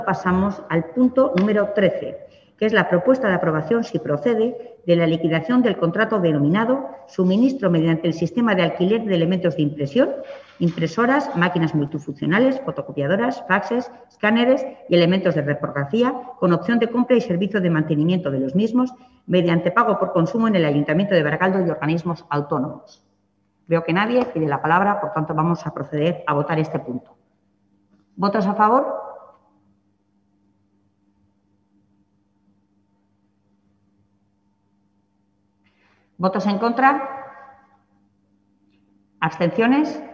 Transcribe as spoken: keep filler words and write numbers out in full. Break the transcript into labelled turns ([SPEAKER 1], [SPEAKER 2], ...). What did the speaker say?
[SPEAKER 1] Pasamos al punto número trece, que es la propuesta de aprobación, si procede, de la liquidación del contrato denominado suministro mediante el sistema de alquiler de elementos de impresión, impresoras, máquinas multifuncionales, fotocopiadoras, faxes, escáneres y elementos de reprografía, con opción de compra y servicio de mantenimiento de los mismos, mediante pago por consumo en el Ayuntamiento de Baracaldo y organismos autónomos. Veo que nadie pide la palabra, por tanto vamos a proceder a votar este punto. ¿Votos a favor? ¿Votos en contra? ¿Abstenciones?